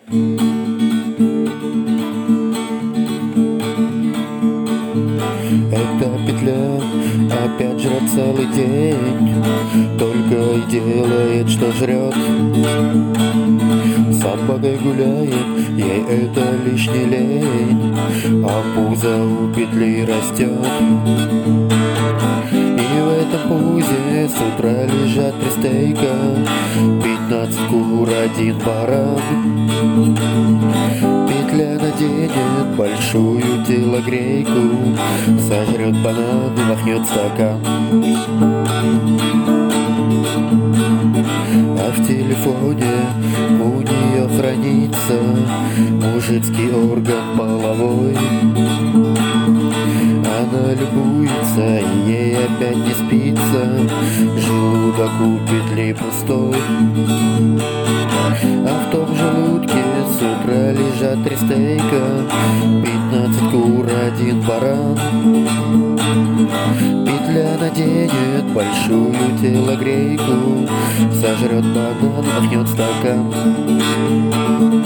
Эта петля опять жрет целый день, только и делает, что жрет. С собакой гуляет, ей это лишний лень, а пузо у петли растет. И в этом пузе с утра лежат 3 стейка, 15 кур, 1 баран. Петля наденет большую телогрейку, сожрет банан и махнет стакан. А в телефоне у нее хранится мужицкий орган половой. Она любуется, и ей опять не спится, желудок у петли пустой. А в том желудке с утра лежат 3 стейка, 15 кур, 1 баран. Петля наденет большую телогрейку, сожрет банан, махнет стакан.